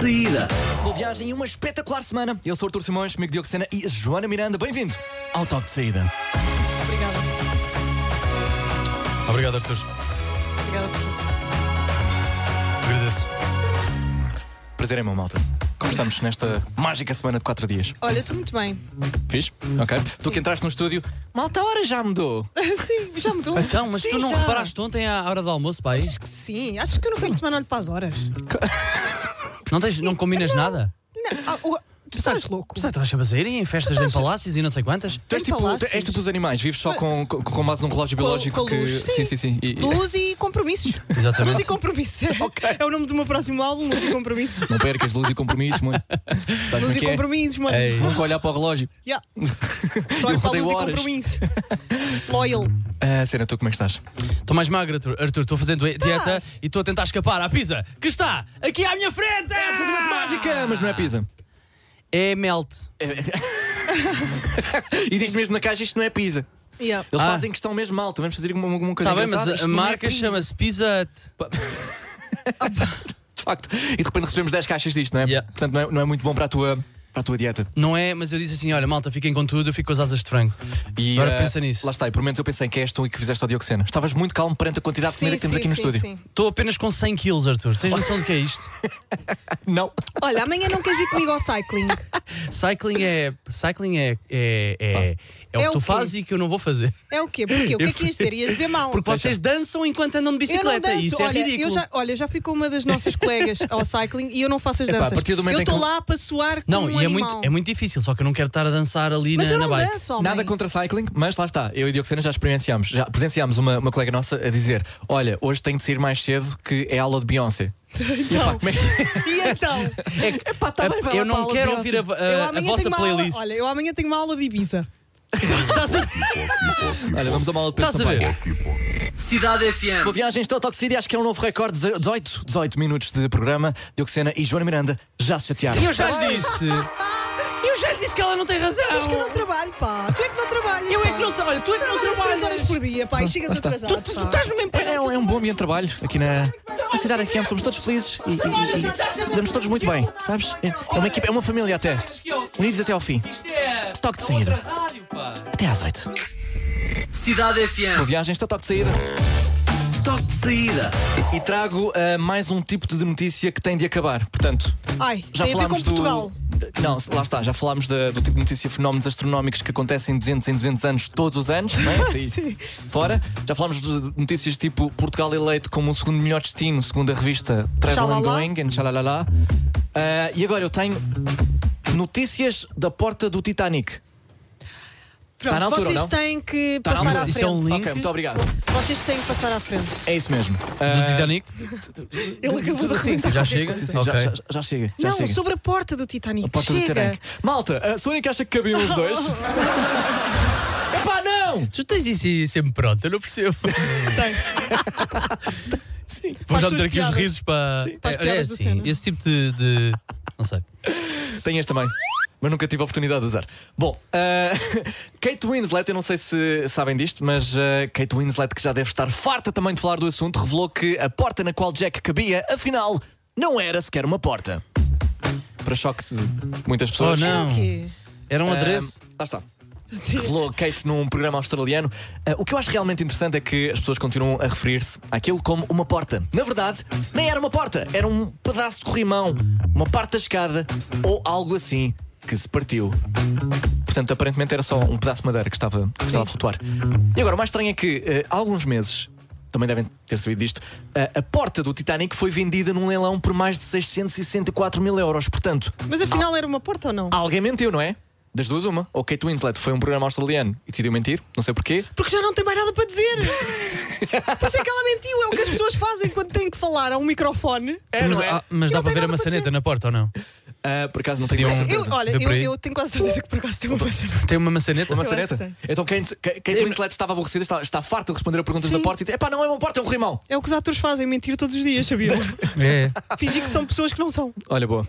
saída. Boa viagem e uma espetacular semana. Eu sou o Artur Simões, comigo Diogo Sena e a Joana Miranda. Bem-vindo ao Toque de Saída. Obrigada. Obrigado, Artur. Obrigada por tudo. Agradeço. Prazer é meu, malta. Como estamos nesta mágica semana de 4 dias? Olha, estou muito bem. Fiz? Ok. Tu que entraste no estúdio, malta, a hora já mudou. Sim, já mudou. Então, mas Sim, tu não já. reparaste ontem à hora do almoço, pai? Acho que sim. Acho que eu no fim de semana olho para as horas. Não combinas nada? Não, tu estás louco. Estás sempre a sair em festas em palácios e não sei quantas? Tu és Em tipo, palácios. és tipo os animais, vives só com base num relógio biológico com que. luz. Sim. Luz e compromissos. Exatamente. Luz e compromissos. É o nome do meu próximo álbum, Luz e Compromissos. Não percas luz e compromissos, mano. Sabes como Luz é e que é? compromissos, mano. Ei. Nunca olhar para o relógio. Yeah. Só olho Eu para a odeio luz e horas. compromissos. Loyal. Sena, tu como é que estás? Estou mais magro, Artur. Estou fazendo dieta e estou a tentar escapar à pizza que está aqui à minha frente! É absolutamente mágica, mas não é pizza. É melt. E diz mesmo na caixa, isto não é pizza. Yeah. Eles fazem questão mesmo mal. Tu vamos fazer alguma coisa Está bem, engraçada. mas Isto a não é marca pizza. chama-se Pizza Hut. De facto. E de repente recebemos 10 caixas disto, não é? Yeah. Portanto, não é muito bom para a tua dieta. Não é, mas eu disse assim: olha, malta, fiquem com tudo, eu fico com as asas de frango. E, Agora pensa nisso. Lá está, e por momentos eu pensei que és tu e que fizeste ao Diogo Sena. Estavas muito calmo perante a quantidade de comida que temos aqui no estúdio. Sim. Estou apenas com 100 quilos, Artur. Tens noção do que é isto? Não. Olha, amanhã não queres ir comigo ao cycling? Cycling é o que o tu quê? fazes e que eu não vou fazer. É o quê? Porquê? O que é que ias dizer? Ias dizer mal. Porque vocês dançam enquanto andam de Eu não bicicleta danço. e isso é Olha, ridículo. eu já fui com uma das nossas colegas ao cycling e eu não faço as Epá, a danças. partir do momento Eu em que estou lá para suar como Não, um e animal. é muito difícil, só que eu não quero estar a dançar ali Mas eu na não bike. danço, homem. Nada contra cycling, mas lá está. Eu e o Diogo Sena já presenciámos uma colega nossa a dizer: olha, hoje tenho de sair mais cedo que é aula de Beyoncé. E, epá, como é que... E então? Epá, tá bem, vai lá Eu para a não aula quero de ouvir Beyoncé. Eu a amanhã vossa tenho uma aula. playlist. Olha, eu amanhã tenho uma aula de Ibiza. Olha, vamos a uma aula de Estás a Pedro ver? Sampaio. Cidade FM. Boa viagem, estou ao Toque de Saída, acho que é um novo recorde. 18 minutos de programa. Diogo Sena e Joana Miranda já se chatearam. E eu já lhe disse. Eu já lhe disse que ela não tem razão. Mas que eu não trabalho, pá. Tu é que não trabalhas. Eu é pá. que não trabalho. Tu é que não Trabalhas 3 horas trabalhas. por dia, pá, e chegas lá está. atrasado. Tu pá. estás no mesmo É um bom ambiente de trabalho aqui na Cidade FM. Somos todos felizes e damos todos muito bem, sabes? É uma equipa, é uma família até. Unidos até ao fim. Isto é Toque de saída. rádio, pá. Até às 8. Cidade Boa FM. viagem, estou ao Toque de Saída. Toque de saída. E trago mais um tipo de notícia que tem de acabar. Portanto, Ai, já tem a ver com falámos Portugal. Não, lá está, já falámos do tipo de notícia, fenómenos astronómicos que acontecem em 200 anos, todos os anos, não é? Isso aí, Sim. fora. Já falámos de notícias tipo Portugal eleito como o segundo melhor destino, segundo a revista Travel and Xalala. Going, and xalalala. E agora eu tenho notícias da porta do Titanic. Pronto, Tá na altura, vocês não? têm que Tá na passar altura. à Isso é um frente. link. Ok, muito obrigado. Vocês têm que passar à frente. É isso mesmo. Do Titanic? Ele acabou de sim, arrebentar já a chega? cabeça. Sim, Ok. já chega. Já Não, chega. sobre a porta do Titanic. A porta do Chega. Titanic. Malta, a Sónia que acha que cabiam os dois. Epá, não! Tu tens isso aí sempre pronto, eu não percebo. Sim. Vou já tuas meter aqui os piadas. risos para. Faz É piadas do assim, Senna. esse tipo de. Não sei. Tem este também, mas nunca tive a oportunidade de usar. Bom, Kate Winslet, eu não sei se sabem disto, mas Kate Winslet, que já deve estar farta também de falar do assunto, revelou que a porta na qual Jack cabia, afinal, não era sequer uma porta. Para choque de muitas pessoas. Oh, não. O quê? Era um adereço? Lá está. Sim. Revelou Kate num programa australiano. O que eu acho realmente interessante é que as pessoas continuam a referir-se àquilo como uma porta. Na verdade, nem era uma porta, era um pedaço de corrimão, uma parte da escada ou algo assim que se partiu. Portanto, aparentemente era só um pedaço de madeira que estava a flutuar. E agora, o mais estranho é que há alguns meses, também devem ter sabido disto, a porta do Titanic foi vendida num leilão por mais de 664 mil euros. Portanto, Mas afinal era uma porta ou não? alguém mentiu, não é? Das duas, uma. Ou Kate Winslet foi um programa australiano e decidiu mentir, não sei porquê. Porque já não tem mais nada para dizer. Por isso é que ela mentiu. É o que as pessoas fazem quando têm que falar a um microfone. Mas, não é? mas Eu dá não para tenho ver a nada para maçaneta dizer. na porta ou não? Por acaso não tenho Tinha a um- certeza. Olha, Deu por aí? eu tenho quase certeza que por acaso tem uma maçaneta. Tem uma maçaneta? Uma Eu acho maçaneta? que tem. Então Kate Winslet estava aborrecida, está farta de responder a perguntas Sim. da porta e diz: epá, não é uma porta, é um corrimão. É o que os atores fazem, mentir todos os dias, sabiam? É. Fingir que são pessoas que não são. Olha, boa.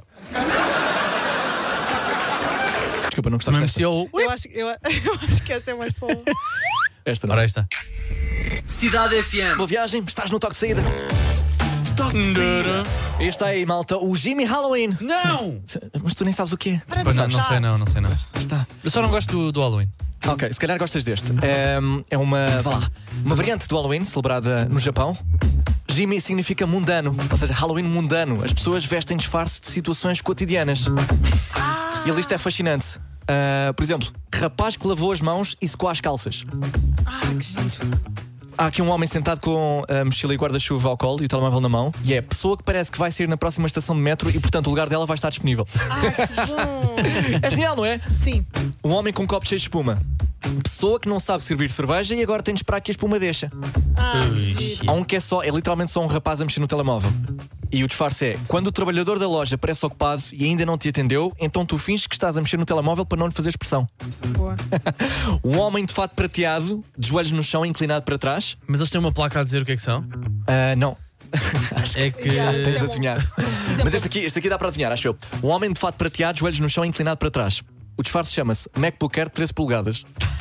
Desculpa, não gostaste Mesmo desta? se eu. Eu acho que esta é mais boa. Esta não. Ora, aí está. Cidade FM. Boa viagem, estás no toque de saída. Toque de saída. E está aí, malta, o Jimmy Halloween. Não! Mas tu nem sabes o que é. Para de Pois não saltar. sei não. Está. Eu só não gosto do Halloween. Ok, se calhar gostas deste. É uma, vá lá, uma variante do Halloween celebrada no Japão. Jimmy significa mundano, ou seja, Halloween mundano. As pessoas vestem disfarces de situações cotidianas. E a lista é fascinante. Por exemplo, rapaz que lavou as mãos e secou as calças. Que giro. Há aqui um homem sentado com a mochila e guarda-chuva ao colo e o telemóvel na mão. E é pessoa que parece que vai sair na próxima estação de metro e, portanto, o lugar dela vai estar disponível. Que bom. É genial, não é? Sim. Um homem com um copo cheio de espuma. Pessoa que não sabe servir cerveja e agora tem de esperar que a espuma deixa. Que giro. Há um que é literalmente só um rapaz a mexer no telemóvel. E o disfarce é: quando o trabalhador da loja parece ocupado e ainda não te atendeu, então tu finges que estás a mexer no telemóvel para não lhe fazer expressão. Boa. Um homem de fato prateado, de joelhos no chão, inclinado para trás. Mas eles têm uma placa a dizer o que é que são? Não. É que. Já, Acho que tens isso de é bom. adivinhar. Isso é Mas bom. este aqui dá para adivinhar, acho eu. Um homem de fato prateado, joelhos no chão, inclinado para trás. O disfarce chama-se MacBook Air 13 polegadas.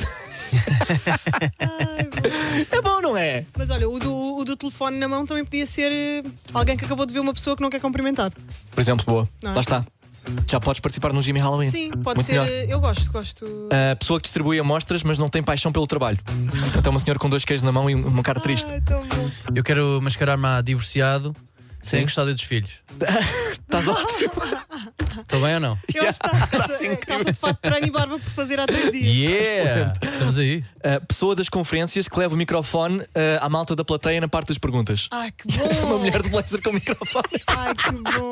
É bom, não é? Mas olha, o do telefone na mão também podia ser alguém que acabou de ver uma pessoa que não quer cumprimentar. Por exemplo, boa. Não é? Lá está. Já podes participar no Jimmy Halloween. Sim, pode Muito ser. melhor. Eu gosto. A pessoa que distribui amostras, mas não tem paixão pelo trabalho. Portanto, é uma senhora com 2 queijos na mão e uma cara triste. Ai, tão bom. Eu quero mascarar-me a divorciado sem gostar dos filhos. Estás ótimo. Estou bem ou não? Eu acho que estás com calça de fato de treino e barba por fazer há 3 dias. Yeah! Estamos aí. Pessoa das conferências que leva o microfone à malta da plateia na parte das perguntas. Ai, que Uma bom. mulher de blazer com o microfone. Ai, que bom.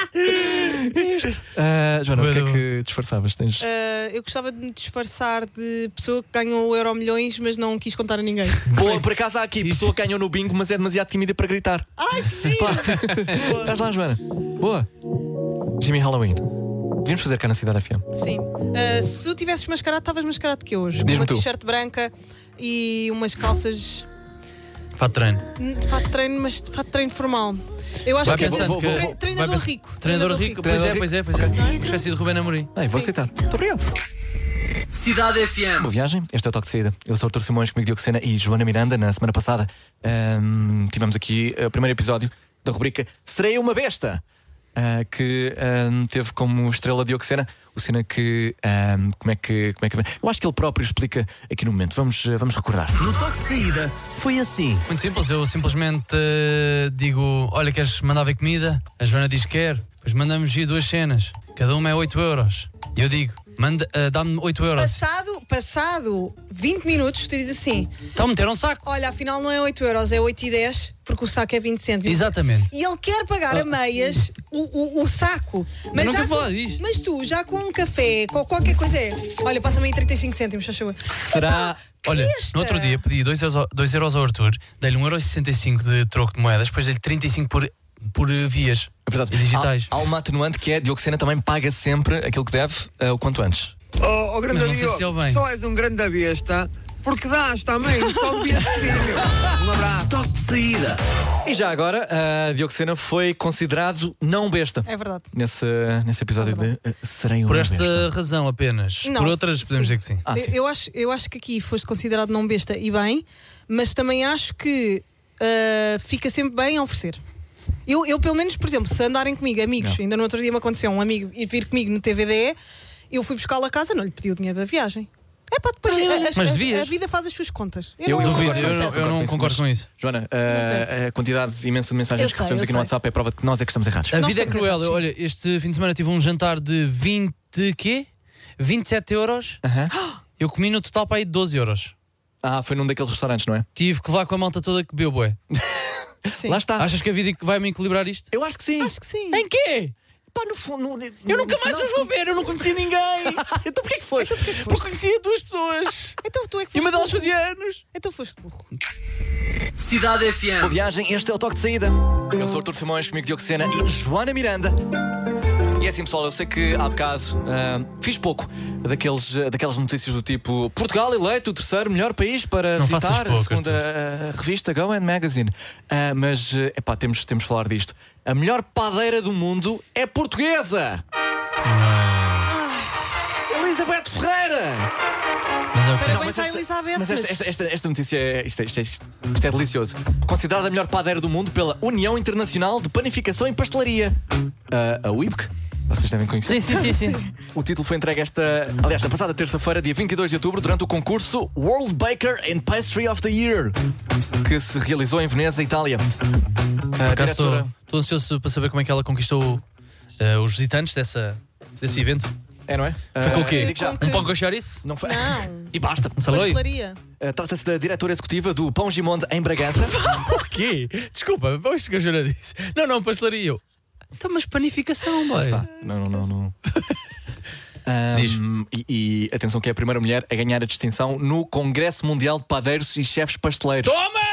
Joana, o que é Boa. que disfarçavas? Tens... Eu gostava de me disfarçar de pessoa que ganhou o Euro Milhões, mas não quis contar a ninguém. Boa, por acaso há aqui pessoa que ganhou no bingo, mas é demasiado tímida para gritar. Ai, que giro. Estás lá, Joana. Boa. Jimmy Halloween. Devíamos fazer cá na Cidade FM. Sim. Se tu tivesses mascarado, estavas mascarado que hoje. Com Diz-me uma tu. t-shirt branca e umas calças Fato de treino. de fato de treino, mas de fato de treino formal. Eu acho Vai que pensando que. treinador vai pens- rico. Treinador rico. Pois é. Uma espécie de Rubén Amorim. Vou Sim. aceitar. Muito obrigado. Cidade Boa FM. viagem, este é o Toque de Saída. Eu sou o Artur Simões, comigo Diogo Sena e Joana Miranda. Na semana passada tivemos aqui o primeiro episódio da rubrica Serei uma Besta, que teve como estrela Diogo Sena. O Sena que, como é que eu acho que ele próprio explica aqui no momento. Vamos recordar. No toque de saída foi assim. Muito simples, eu simplesmente digo: olha, queres mandar ver comida? A Joana diz que quer. Depois mandamos ir 2 cenas, cada uma é 8 euros. E eu digo: dá-me 8 euros. Passado 20 minutos, tu dizes assim: Então meter um saco. olha, afinal não é 8 euros, é 8,10, porque o saco é 20 cêntimos. Exatamente. E ele quer pagar a meias o saco. Mas, nunca já falar com, disto. mas tu, já com um café, com qualquer coisa é. Olha, passa-me aí 35 cêntimos, faz favor. Será. Olha, besta. no outro dia pedi 2 euros ao Arthur, dei-lhe 1,65€ de troco de moedas, depois dei-lhe 35 por vias É verdade. digitais. Há uma atenuante que é Diogo Sena também paga sempre aquilo que deve o quanto antes. Oh, grande Mas não sei Diogo, se ele vem. só és um grande besta porque dás também, só devias pedir. Um abraço. Toque de saída. E já agora, Diogo Sena foi considerado não besta É verdade. nesse episódio de Serei uma Por esta Besta. razão apenas. Não, Por outras podemos sim. dizer que sim. Ah, sim. Eu acho que aqui foste considerado não besta e bem, mas também acho que fica sempre bem a oferecer. Eu, pelo menos, por exemplo, se andarem comigo amigos, Não. ainda no outro dia me aconteceu um amigo ir vir comigo no TVDE, eu fui buscá-lo a casa, não lhe pedi o dinheiro da viagem. É pá, depois Mas devias. a vida faz as suas contas. Eu Duvido, concordo com isso, eu não mas, concordo com isso. Joana, peço. a quantidade imensa de mensagens Eu que sei, recebemos eu aqui no sei. WhatsApp é prova de que nós é que estamos errados. A Nós vida é estamos cruel. errados. Olha, este fim de semana tive um jantar de 20 quê? 27 euros. Aham. Eu comi no total para aí de 12 euros. Foi num daqueles restaurantes, não é? Tive que levar com a malta toda que bebeu, bué. Sim. Lá está. Achas que a vida vai-me equilibrar isto? Eu acho que sim. Acho que sim. Em quê? Pá, no fundo. Eu nunca mais os vou ver, eu não conhecia ninguém. Então porquê que foste? Porque conhecia 2 pessoas. Então tu é que E uma foste delas burro. fazia anos. Então foste burro. Cidade Boa FM. viagem, este é o Toque de Saída. Eu sou o Artur Simões, comigo Diogo Sena e Joana Miranda. E é assim, pessoal, eu sei que há bocado fiz pouco daquelas notícias do tipo Portugal eleito o terceiro melhor país para Não faças visitar, pouco, segundo a revista Go and Magazine. Mas, temos de falar disto. A melhor padeira do mundo é portuguesa! Elizabeth Ferreira! Mas a ok. Parabéns à Elizabeth. Mas esta notícia isto é delicioso. Considerada a melhor padeira do mundo pela União Internacional de Panificação e Pastelaria. A UIPC. Vocês devem conhecer. Sim. O título foi entregue na passada terça-feira, dia 22 de outubro, durante o concurso World Baker and Pastry of the Year, que se realizou em Veneza, Itália. Estou ansioso para saber como é que ela conquistou os visitantes desse evento. É, não é? Foi com o quê? digo já. Um pão com chouriço? Não foi. Não. E basta. Pastelaria. Trata-se da diretora executiva do Pão Gimonde em Bragança. O quê? Desculpa, vamos que a Joana disse. Não, pastelaria. Então, mas panificação, boy. Está. Não. Diz. E atenção que é a primeira mulher a ganhar a distinção no Congresso Mundial de Padeiros e Chefes Pasteleiros. Toma!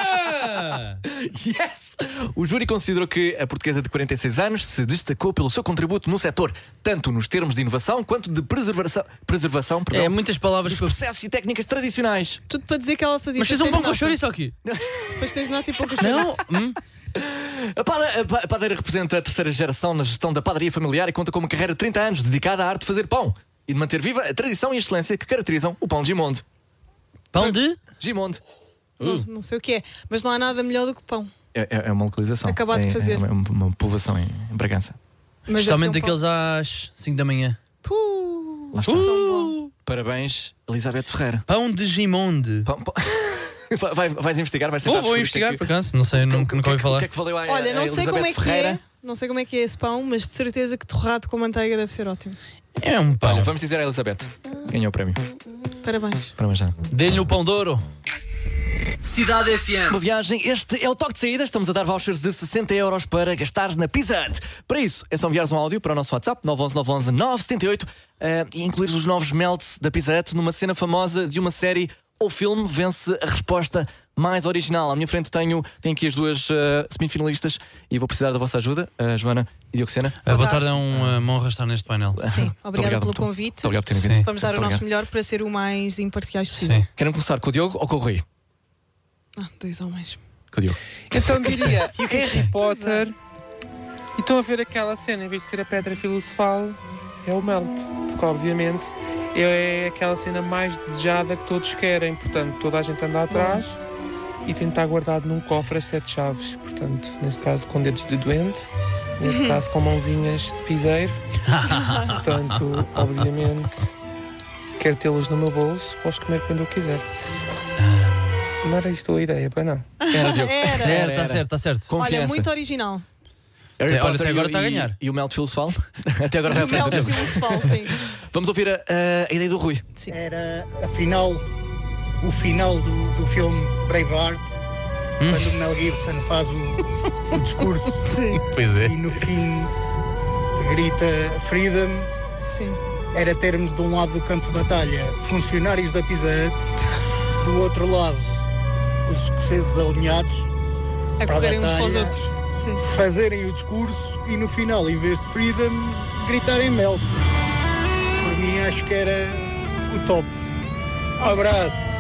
Yes! O júri considerou que a portuguesa de 46 anos se destacou pelo seu contributo no setor, tanto nos termos de inovação quanto de preservação Muitas palavras dos para... processos e técnicas tradicionais. Tudo para dizer que ela fazia. Mas fez um pão com chouriço aqui? Pastéis de nata e pão com Não? chouriço. A padeira representa a terceira geração na gestão da padaria familiar e conta com uma carreira de 30 anos dedicada à arte de fazer pão e de manter viva a tradição e a excelência que caracterizam o pão Gimonde. Pão de? Gimonde. Não sei o que é, mas não há nada melhor do que pão. É uma localização. Acabado de fazer. É uma povoação em Bragança. Mas Especialmente deve ser um daqueles às 5 da manhã. pão. Lá está. Tão bom. Parabéns, Elizabeth Ferreira. Pão de Gimonde. Vais investigar? Vais tentar Vou descobrir investigar, o por acaso. Não sei, nunca ouvi O falar. que é que valeu a Olha, não sei Elizabeth como é que Ferreira? é. Não sei como é que é esse pão, mas de certeza que torrado com manteiga deve ser ótimo. É um pão. Olha, vamos dizer a Elizabeth. Ganhou o prémio. Parabéns. Parabéns, já. Dê-lhe o pão de ouro. Cidade FM. Uma viagem, este é o toque de saída. Estamos a dar vouchers de 60 € para gastares na Pizza Hut. Para isso, é só enviares um áudio para o nosso WhatsApp 911 978 e incluir os novos melts da Pizza Hut numa cena famosa de uma série ou filme. Vence a resposta mais original. À minha frente tenho aqui as duas semifinalistas e vou precisar da vossa ajuda, Joana e Dioxena. Boa tarde, é uma honra estar neste painel. Sim, obrigada pelo convite. Muito obrigado por terem vindo. Sim. Vamos dar o Muito nosso obrigado. melhor para ser o mais imparciais possível. Sim. Querem começar com o Diogo ou com o Rui? Dois homens. Com o Diogo. Então diria Harry Potter. E estão a ver aquela cena, em vez de ser a pedra filosofal, é o melt. Porque obviamente é aquela cena mais desejada que todos querem. Portanto, toda a gente anda atrás e tem de estar guardado num cofre as 7 chaves. Portanto, neste caso com dedos de doente, neste caso com mãozinhas de piseiro. Portanto, obviamente, quero tê-los no meu bolso, posso comer quando eu quiser. Não era isto a ideia, pois não? Era, Diogo. Era. Está certo. Confiança. Olha, muito original. Harry Olha, Potter até agora e- está a ganhar. E o Melt Filosofal? Até agora vai à frente. Mel Diogo. filosofal, sim. Vamos ouvir a ideia do Rui. Era afinal o final do filme Braveheart, quando o Mel Gibson faz o discurso Sim, Pois é. e no fim grita Freedom. sim. Era termos de um lado do campo de batalha funcionários da Pizza Hut, do outro lado os escoceses alinhados A para a correrem uns para os batalha, outros. Sim. fazerem o discurso e no final, em vez de Freedom, gritarem Melt. Por mim acho que era o top. Abraço.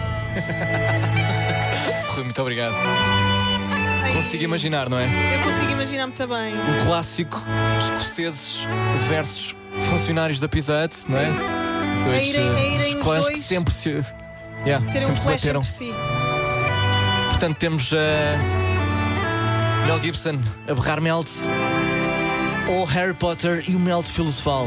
Rui, muito obrigado. Consigo imaginar, não é? Eu consigo imaginar muito bem. Um clássico escoceses versus funcionários da Pizza Hut, não é? A irem os clãs que dois sempre se. Terem um sempre se flash bateram. entre si. Portanto, temos Mel Gibson a berrar Melt, ou Harry Potter e o Melt Filosofal.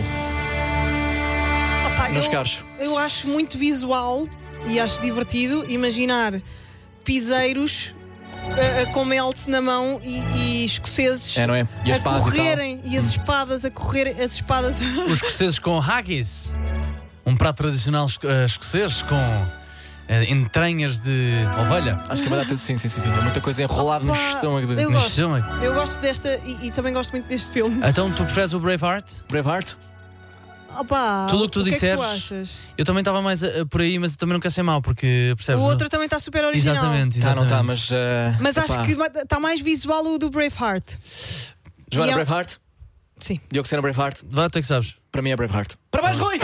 Opa, Meus caros. eu acho muito visual e acho divertido imaginar piseiros com melt na mão e escoceses É, não é? E as a pás e tal. correrem e as espadas a correrem, as espadas Os escoceses com haggis. Um prato tradicional escocês com entranhas de ovelha. Acho que é uma data. Sim. É muita coisa enrolada no Opa, estômago eu de no gosto. estômago. Eu gosto desta e também gosto muito deste filme. Então tu preferes o Braveheart? Braveheart. Opa, Tudo o que tu que disseres. é que tu achas? Eu também estava mais por aí, mas eu também não quero ser mau, porque O percebes? outro também está super original. Exatamente. Tá, não está, mas. Mas epá. acho que está mais visual o do Braveheart. Joana, E há- Braveheart. Sim. Diogo Sena, Braveheart. Vá, tu é que sabes. Para mim é Braveheart. Parabéns, Rui!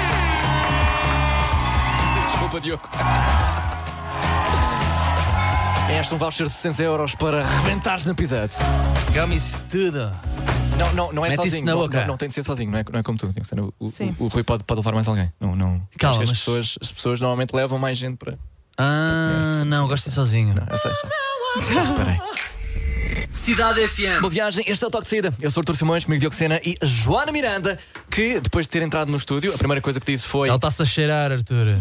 Desculpa, Diogo. É este um voucher de 60 € para arrebentares na Pizza Hut. Come isso tudo. Não é Mete isso sozinho. na boca. Não tem de ser sozinho, não é como tu. Sim. O Rui pode levar mais alguém. Não. Calma, Acho que mas- as pessoas normalmente levam mais gente para. Não, gosto de ir sozinho. Eu sei. Espera aí. Cidade FM. Boa viagem, este é o Toque de Saída. Eu sou Artur Simões, comigo Diogo Sena e Joana Miranda, que depois de ter entrado no estúdio, a primeira coisa que disse foi. Ela está-se a cheirar, Arthur.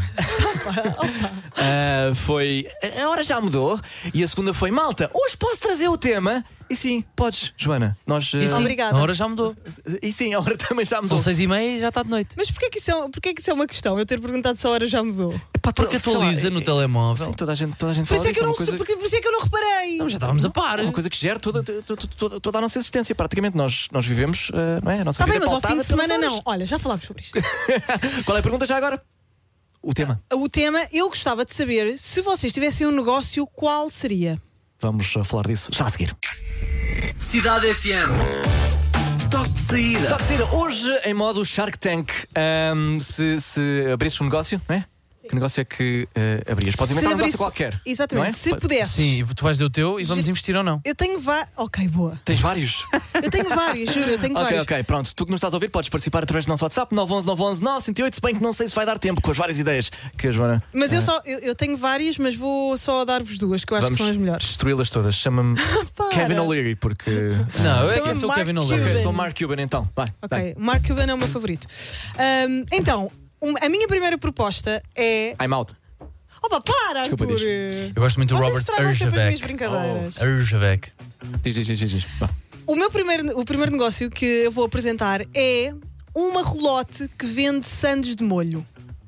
Foi. A hora já mudou. E a segunda foi: malta, hoje posso trazer o tema? E sim, podes, Joana. Nós. E sim, Obrigada. a hora já mudou. E sim, a hora também já mudou. São 6h30 e já está de noite. Mas porquê que isso é uma questão? Eu ter perguntado se a hora já mudou. Epá, Porque sei lá, atualiza no telemóvel. Sim, toda a gente Por fala isso é disso. que eu É não, uma coisa, por isso é que eu não reparei. Não, já estávamos a par. é uma coisa que gera toda a nossa existência. Praticamente nós vivemos, não é? A nossa Está bem, vida mas ao fim pautada de semana pelas não. horas. Olha, já falámos sobre isto. Qual é a pergunta já agora? O tema. O tema, eu gostava de saber, se vocês tivessem um negócio, qual seria? Vamos falar disso já a seguir. Cidade FM. Toque de saída. Toque de saída. Hoje, em modo Shark Tank, se abrisses um negócio, não é? Que negócio é que abrias? Podes inventar um negócio qualquer. Exatamente, não é? se pudesses. Sim, tu vais dizer o teu e vamos investir ou não. Eu tenho vários. Ok, boa. Tens vários? Eu tenho vários, juro, eu tenho vários. Ok, pronto. Tu que nos estás a ouvir, podes participar através do nosso WhatsApp 911 911 908, se bem que não sei se vai dar tempo com as várias ideias que a Joana. Mas eu tenho vários, mas vou só dar-vos duas, que eu acho Vamos que são as melhores. destruí-las todas. Chama-me Para. Kevin O'Leary, porque. Não, eu é que Chama-me sou o Mark Kevin Cuban. O'Leary. Ok, sou Mark Cuban então. Vai. Ok, vai. Mark Cuban é o meu favorito. Então, a minha primeira proposta é. I'm out. Opa, para, Desculpa, Arthur! Eu gosto muito do Vocês Robert estragam sempre as minhas Urjavec. brincadeiras. Urjavec. Diz. Vá. O primeiro negócio que eu vou apresentar é uma relote que vende sandes de molho.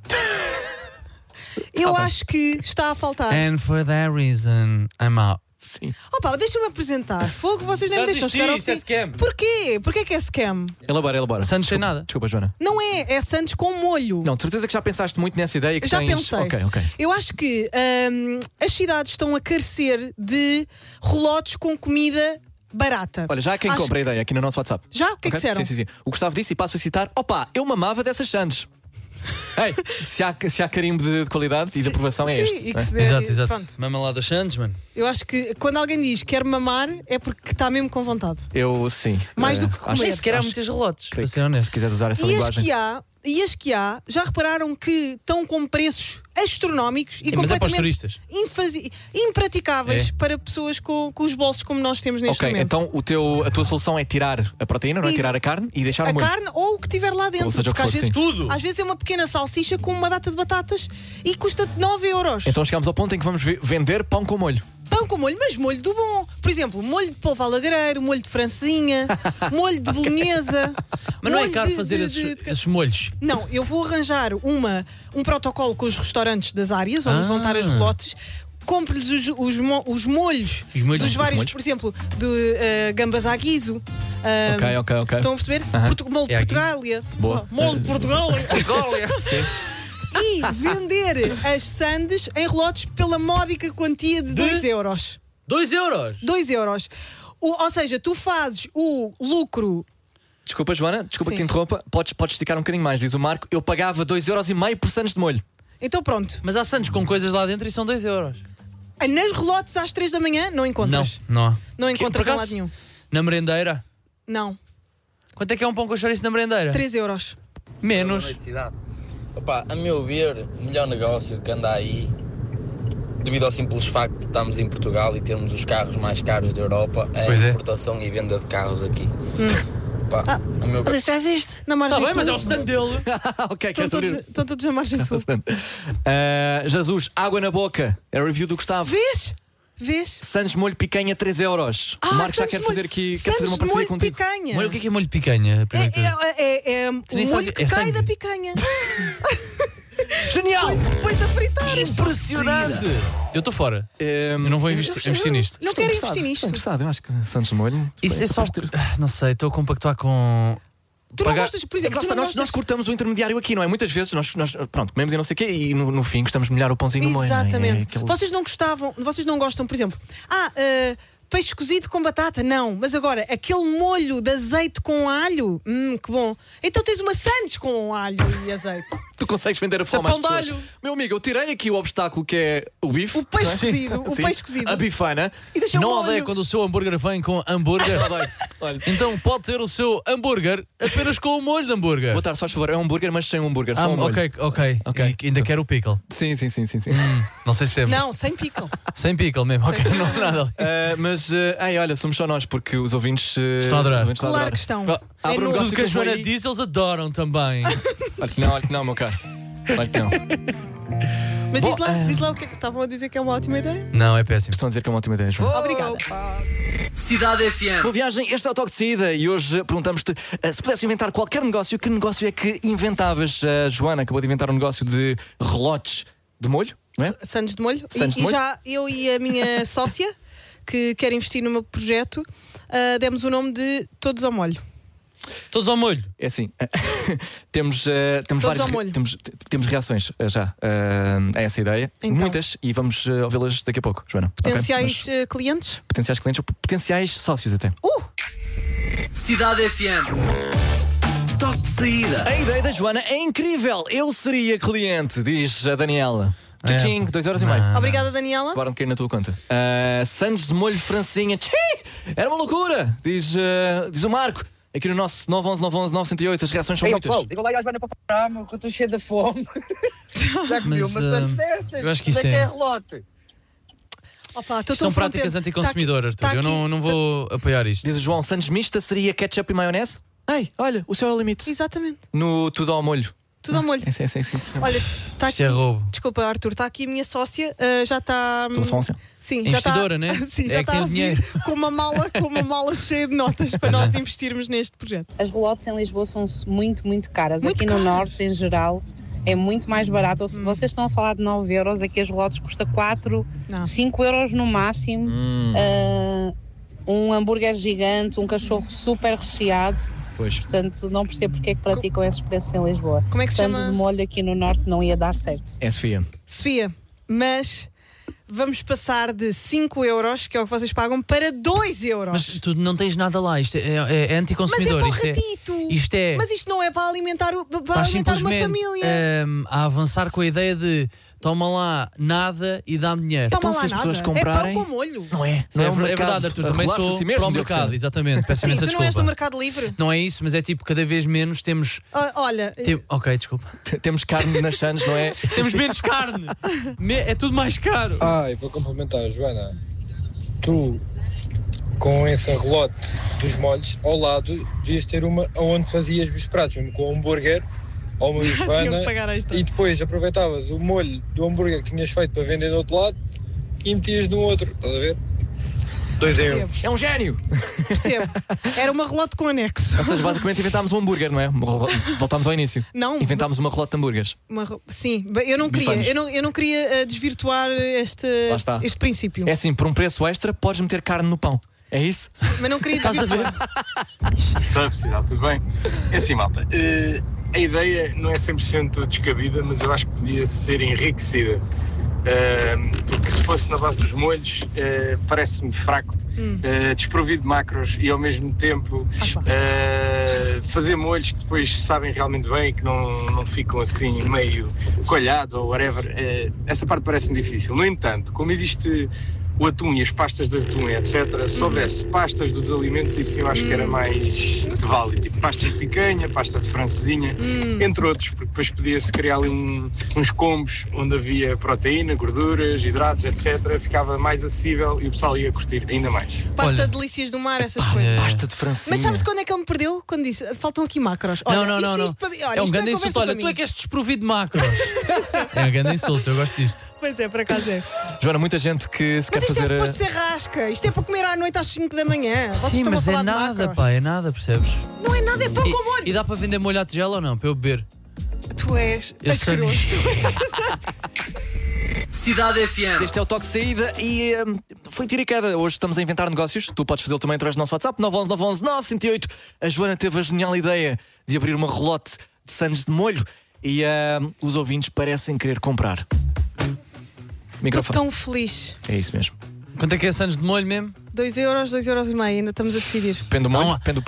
Eu bem. acho que está a faltar. And for that reason, I'm out. Sim. Opa, deixa-me apresentar. Fogo, vocês nem me Já deixam desisti, chegar ao isso é fim. scam. Porquê? Porquê que é scam? Elabora. Santos sem nada. Desculpa, Joana. Não é sandes com molho. Não, de certeza que já pensaste muito nessa ideia que Já tens. pensei. Ok. Eu acho que as cidades estão a carecer de relotes com comida barata. Olha, já há quem Acho- compra a ideia aqui no nosso WhatsApp. Já? O que é que Ok? disseram? Sim. O Gustavo disse e passo a citar: opa, eu mamava dessas sandes. Ei, se há carimbo de qualidade e de aprovação é Sim, este. e que não é? se der- Exato. Pronto. Mama lá das Santos, mano. Eu acho que quando alguém diz quer mamar é porque está mesmo com vontade. Eu sim. Mais do que acho- comer. Nem sequer há acho- muitos relotes, para creio ser que, honesto. se quiseres usar essa E as linguagem. que há, já repararam que estão com preços astronómicos e Sim, mas é para os completamente turistas. impraticáveis É. para pessoas com os bolsos como nós temos neste Ok, momento. então a tua solução é tirar a proteína, não é? Isso. Tirar a carne e deixar A o molho. carne ou o que tiver lá dentro. Ou seja, o que porque for, sim. Tudo! às vezes é uma pequena salsicha com uma data de batatas e custa 9 euros. Então chegamos ao ponto em que vamos vender pão com molho. Pão com molho, mas molho do bom. Por exemplo, molho de polvo alagreiro, molho de francesinha, molho de bolonhesa. Mas não é molho caro de- fazer esses molhos. Não, eu vou arranjar um protocolo com os restaurantes das áreas onde vão estar as relotes. Compre-lhes os molhos Os molhos, dos os vários, molhos. por exemplo, de gambas à guiso. Ok. Estão a perceber? Molho de É aqui. Portugália. Boa. Molho de Portugália. Sim. E vender as sandes em relotes pela módica quantia de 2 euros. 2 euros! 2 euros. Ou seja, tu fazes o lucro. Desculpa, Joana, desculpa que te Sim. interrompa. Podes esticar um bocadinho mais, diz o Marco. Eu pagava 2,5€ por sandes de molho. Então pronto. Mas há Santos com coisas lá dentro e são 2 euros. Nas relotes às 3 da manhã não encontras. Não há. Não Que, encontras por em acaso, lado nenhum. Na merendeira? Não. Quanto é que é um pão com chouriço na merendeira? 3 euros. Menos. Opa, a meu ver, o melhor negócio que anda aí, devido ao simples facto de estarmos em Portugal e termos os carros mais caros da Europa, é Pois a é. importação e venda de carros aqui. Opa, a meu ver. já existe. Na margem Está bem, mas é sul. o stand dele. Ok, Estão queres abrir? estão todos na margem sul. Jesus, água na boca. É a review do Gustavo. Vês? Sandes de molho picanha 3€. O Marco já quer fazer aqui, quer fazer uma Sandes de parceria molho contigo. de picanha. Olha, o que é molho de picanha? Primeiro que tudo? É o nem molho sabes- que é cai sangue? da picanha. Genial! Põe-te a fritar. Impressionante! Eu estou fora. Eu não vou investir nisto. Não quero investir nisto. Estou interessado, eu acho que Santos de molho. Isso é só. capaz de ter- Não sei, estou a compactuar com. Tu não Pagar- gostas, por É que exemplo, lá tu está, não nós gostas... cortamos o intermediário aqui, não é? Muitas vezes nós pronto, comemos e não sei o quê e no fim gostamos de molhar o pãozinho no molho. não é? Exatamente. É aquele- Vocês não gostam, por exemplo, peixe cozido com batata? Não. Mas agora, aquele molho de azeite com alho? Que bom. Então tens uma sandes com alho e azeite. Tu consegues vender a fome às Sapão de pessoas. alho. Meu amigo, eu tirei aqui o obstáculo que é o bife. O peixe não é? cozido, o Sim. peixe cozido. A bifana. E deixa Não o odeia molho. quando o seu hambúrguer vem com hambúrguer? Olha, Então pode ter o seu hambúrguer apenas com o molho de hambúrguer. boa tarde, se faz favor. É um hambúrguer, mas sem um hambúrguer. Só um molho. Ok. Ok. E ainda quero o pickle. Sim. Não sei se temos. Não, sem pickle. Sem pickle mesmo. Ok, não há nada ali. Mas, olha, somos só nós, porque os ouvintes Estão a adorar. os ouvintes estão a Claro adorar. que estão. Ah, abre um novo. negócio Tudo que a eu vou Joana aí. diz, eles adoram também. Olha que não, meu caro. Olha que não. Mas Bom, diz lá o que é que estavam a dizer que é uma ótima ideia. Não, é péssimo. Estão a dizer que é uma ótima ideia, João. Obrigada. Cidade FM. Boa viagem, este é o Toque de Saída e hoje perguntamos-te se pudesse inventar qualquer negócio, que negócio é que inventavas? A Joana acabou de inventar um negócio de relotes de molho, não é? Sandes de molho. Sandes de E molho? já eu e a minha sócia, que quer investir no meu projeto, demos o nome de Todos ao Molho. Todos ao molho. É assim, temos várias ao molho. temos reações já a essa ideia, Então. muitas, e vamos ouvi-las daqui a pouco, Joana. Ok? Potenciais Mas clientes. potenciais clientes ou potenciais sócios até. Cidade FM. Toque de saída. A ideia da Joana é incrível. Eu seria cliente, diz a Daniela. É. Tchim, 2,5€. Obrigada, Daniela. Agora cair na tua conta. Sandes de molho francinha. Tchim, era uma loucura, diz o Marco. Aqui no nosso 911-911-908 as reações são muitas. Diga lá, Joana, para parar, meu, que eu estou cheio de fome. Já comi Mas, uma Santos dessas. eu acho que Mas isso é que é- é relote. Opa, estou São tão práticas contente. anticonsumidoras, Tá Arthur. aqui- Eu não vou apoiar isto. Diz o João, Sandes mista seria ketchup e maionese? Ei, olha, o céu é o limite. Exatamente. No tudo ao molho. Tudo ao molho. Sim. Olha, está Isto aqui. é roubo. Desculpa, Arthur, está aqui a minha sócia, já está. Tua sócia? Sim, já está. Investidora, né? Sim, É já que está tem a o vir dinheiro. com uma mala cheia de notas para nós investirmos neste projeto. As relotes em Lisboa são muito caras. Muito aqui caras. no Norte, em geral, é muito mais barato. Ou se vocês estão a falar de 9€, aqui as relotes custa 4, Não. 5€ no máximo. Um hambúrguer gigante, um cachorro super recheado. Pois. Portanto, não percebo porque é que praticam esses preços em Lisboa. Como é que se Santos chama? de molho aqui no Norte não ia dar certo. É Sofia. Sofia, mas vamos passar de 5€, que é o que vocês pagam, para 2€. Mas tu não tens nada lá. Isto é anticonsumidor. Mas é para o ratito. Isto é. Mas isto não é para alimentar, para Estás alimentar uma simplesmente família. a avançar com a ideia de toma lá nada e dá-me dinheiro. Toma então, lá se as nada. pessoas comprarem- É pão com molho. Não é? Não, é, um mercado verdade, Arthur. a Também relar-se a sou si mesmo, para o Diogo mercado, Sena. exatamente. Peço Sim, imensa tu não és do desculpa. Mercado Livre? Não é isso, mas é tipo, cada vez menos temos. Olha, Ok, desculpa. Temos carne nas Sandes, não é? Temos menos carne. É tudo mais caro. E vou complementar, Joana. Tu, com esse relote dos molhos, ao lado, devias ter uma onde fazias os pratos, mesmo com hambúrguer ou uma tinha que bifana, pagar extra. e depois aproveitavas o molho do hambúrguer que tinhas feito para vender do outro lado e metias no outro, estás a ver? 2€. percebo, É um gênio! percebo. Era uma relote com anexo. Ou seja, basicamente inventámos um hambúrguer, não é? Voltámos ao início. Não. Inventámos uma relote de hambúrgueres. Sim, eu não queria, Bifanos. eu não queria desvirtuar Lá está. este princípio. É assim, por um preço extra, podes meter carne no pão. É isso? Mas não queria Estás a ver? Sabe, cidade, tudo bem? É assim, malta, a ideia não é 100% descabida, mas eu acho que podia ser enriquecida. Porque se fosse na base dos molhos, parece-me fraco, desprovido de macros e ao mesmo tempo fazer molhos que depois sabem realmente bem e que não ficam assim meio coalhados ou whatever. Essa parte parece-me difícil. No entanto, como existe o atum e as pastas de atum, etc., se houvesse pastas dos alimentos, isso eu acho que era mais válido. Tipo pasta de picanha, pasta de francesinha, entre outros, porque depois podia-se criar ali uns combos onde havia proteína, gorduras, hidratos, etc. Ficava mais acessível e o pessoal ia curtir ainda mais. Pasta Olha. de delícias do mar, essas coisas. Pasta de francesinha. Mas sabes quando é que ele me perdeu? Quando disse, faltam aqui macros. Olha, Não. Isto para mim, olha, É um isto grande não insulto. conversa Olha, para tu é mim. que és desprovido de macros. É um grande insulto, eu gosto disto. Pois é, por acaso é. Joana, muita gente que se quer Mas isto é fazer. suposto ser rasca. Isto é para comer à noite às 5 da manhã. Vocês Sim, estão mas a é falar de nada, macros. pá, é nada, percebes? Não é nada, é pão com molho. E dá para vender molho à tigela ou não? Para eu beber? Tu és Eu sei. asqueroso. Tu és. Cidade FM. Este é o Toque de Saída e foi tiro e queda. Hoje estamos a inventar negócios. Tu podes fazê-lo também através do nosso WhatsApp, 911-911-908. A Joana teve a genial ideia de abrir uma relote de Sandes de molho e os ouvintes parecem querer comprar. Estou Microfone. tão feliz. É isso mesmo. Quanto é que é Santos de molho mesmo? 2€, 2,5€. Ainda estamos a decidir. Depende do molho, Não, depende do pão.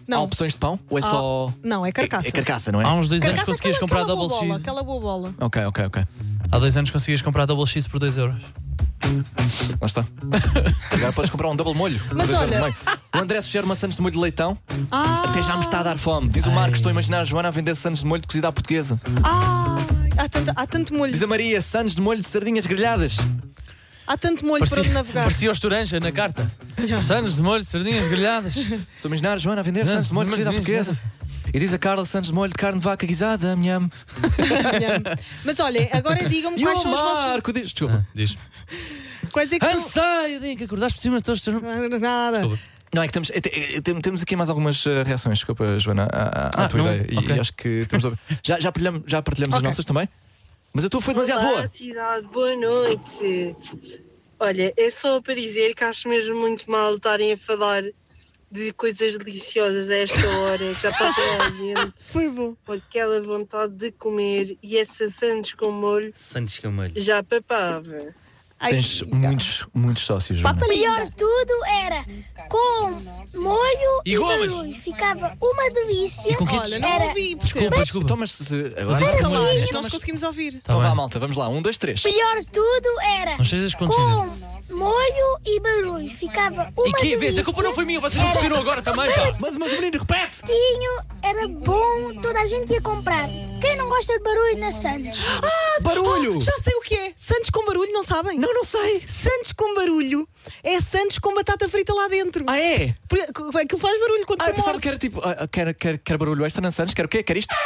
Não. Há opções de pão? Ou é só. Não, é carcaça. É carcaça, não é? Há uns 2 anos Carcaça, conseguias comprar double cheese. Aquela boa bola. Ok. Há 2 anos conseguias comprar double cheese por 2 euros. Lá está. Agora podes comprar um double molho. Mas por 2,5 olha- euros. O André sugere maçãs de molho de leitão. Ah, Até já me está a dar fome. Diz o Marcos, estou a imaginar a Joana a vender sandes de molho de cozida à portuguesa. há tanto molho. Diz a Maria, sandes de molho de sardinhas grelhadas. Há tanto molho para onde navegar. Parecia os Toranja na carta. Sandes de molho, sardinhas grelhadas. Estou a imaginar a Joana a vender sandes de molho de cozida à portuguesa. E diz a Carla, sandes de molho de carne de vaca guisada. Nham. Mas olhem, agora digam-me E quais o são os vossos. Marco, desculpa. Diz. Quais é que são? Anseio, Dinho, que acordaste por cima de todos os... Nada. Não, é que temos aqui mais algumas reações, desculpa, Joana, à tua não? ideia. E Ok. acho que temos. Já partilhamos as nossas também? Mas a tua foi demasiado Olá, boa. cidade, boa noite. Olha, é só para dizer que acho mesmo muito mal estarem a falar de coisas deliciosas a esta hora. Já está toda a gente Foi bom. com aquela vontade de comer e essa sandes com molho Sandes com molho. já papava. Tens muitos sócios, Joana. O melhor de tudo era com molho E e gomas. barulho. Ficava uma delícia. E com que- Olha, não Era- ouvi. Desculpa. Então, mas agora. Era Então, claro, mas- nós conseguimos ouvir. Então vá, malta, vamos lá. 1, 2, 3. O melhor de tudo era Não sejas com contundente. molho e barulho. Ficava uma E que delícia. vez? A culpa não foi minha, vocês não perceberam agora também, pá. Mas o menino repete. Era bom, toda a gente ia comprar. Quem não gosta de barulho na Santos? Barulho! Já sei o que é. Sandes com barulho, não sabem? Não sei. Sandes com barulho é Sandes com batata frita lá dentro. Ah, é? Aquilo faz barulho quando tu Eu pensava mordes. que era tipo. Quer barulho extra, não Santos? Quer o quê? Quer isto?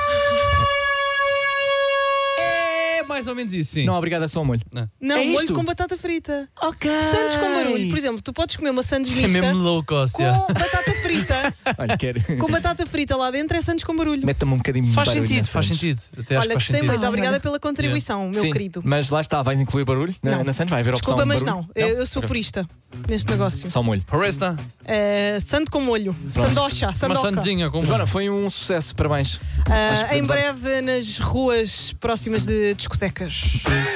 É mais ou menos isso, sim. Não, obrigado, é só um molho. Não, É molho isto? com batata frita. Ok. Sandes com barulho. Por exemplo, tu podes comer uma sandes É mista mesmo low cost, com yeah. batata frita. Olha, quero. Com batata frita lá dentro é Sandes com barulho. Mete-me um bocadinho de Faz barulho sentido, nessa faz Santos. sentido. Até acho que Olha, faz gostei sentido. muito. Obrigada pela contribuição, meu Sim, querido. mas lá está, vais incluir barulho na Santos? Vai haver opção Desculpa, de mas barulho? não. Eu sou purista neste negócio. Só molho. Paresta. Sando com molho. Sandocha. Uma Sandoca. sandezinha com Joana, foi um sucesso, parabéns. Acho que Em podemos- breve nas ruas próximas de discotecas.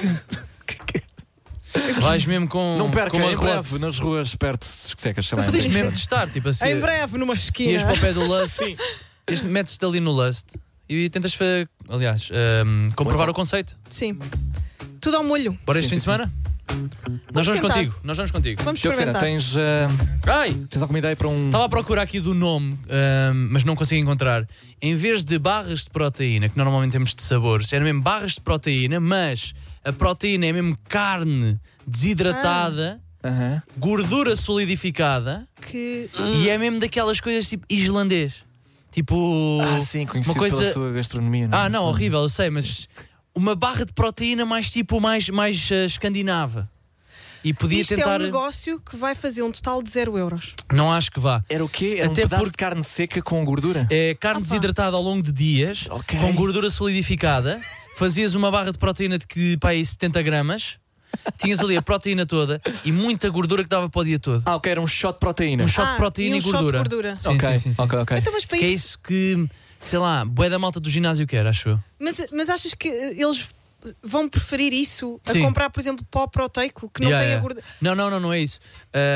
Vais mesmo com. Não perca, com uma em relote. breve, nas ruas perto de secas também. Tens mesmo de estar, tipo assim. Em breve, numa esquina. Ias para o pé do Lust. Metes-te ali no Lust e tentas, aliás, comprovar o conceito. Sim. Tudo ao molho. Bora este fim de semana? Nós vamos tentar. contigo. Nós vamos contigo. Vamos Diogo Sena, experimentar. tens alguma ideia para um. Estava a procurar aqui do nome, mas não consigo encontrar. Em vez de barras de proteína, que normalmente temos de sabores, era mesmo barras de proteína, mas a proteína é mesmo carne desidratada, gordura solidificada Que... e é mesmo daquelas coisas tipo islandês. Tipo. Sim, conhecido uma coisa. pela sua gastronomia. Não, horrível, eu sei, mas uma barra de proteína mais tipo, mais escandinava. E podia Isto tentar. é um negócio que vai fazer um total de 0 euros. Não acho que vá. Era o quê? Era Até um pedaço porque- de carne seca com gordura? É carne desidratada ao longo de dias, com gordura solidificada. Fazias uma barra de proteína de pá, aí 70 gramas. Tinhas ali a proteína toda e muita gordura que dava para o dia todo. Ok, era um shot de proteína. Um shot de proteína e um e shot de gordura. gordura. Sim, Ok, sim. ok. Então, mas para Que é isso... isso que, sei lá, bué da malta do ginásio quer, acho eu. Mas achas que eles vão preferir isso a Sim. comprar, por exemplo, pó proteico que não tem a gordura? Não é isso.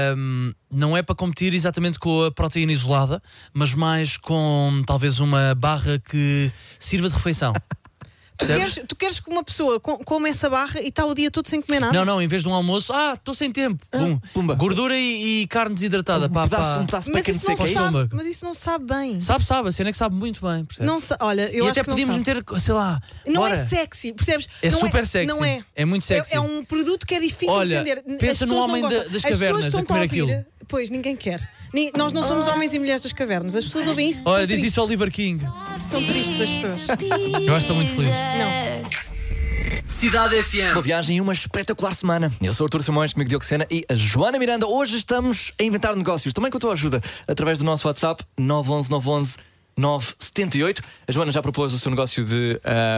Não é para competir exatamente com a proteína isolada, mas mais com talvez uma barra que sirva de refeição. Tu queres que uma pessoa coma essa barra e está o dia todo sem comer nada? Não, em vez de um almoço, estou sem tempo. Pumba. Gordura e carne desidratada. Um pedaço Mas pequeno isso, não seco, é isso? sabe, mas isso não sabe bem. Sabe, a cena é que sabe muito bem, percebes? Não olha, eu e acho até que não podíamos sabe. meter, sei lá. Não bora. é sexy, percebes? É Não super sexy. Não é. É muito sexy. É um produto que é difícil Olha, de vender. pensa As no pessoas homem não gostam. das As pessoas cavernas a estão comer ouvir. aquilo. Pois, ninguém quer. Nós não somos homens e mulheres das cavernas. As pessoas ouvem isso. Olha, estão diz isso ao Oliver King. Estão tristes as pessoas. Eu acho que estou muito feliz. Não. Cidade FM. Uma viagem e uma espetacular semana. Eu sou o Artur Simões, comigo Diogo Sena e a Joana Miranda. Hoje estamos a inventar negócios, também com a tua ajuda, através do nosso WhatsApp 911 911 978. A Joana já propôs o seu negócio de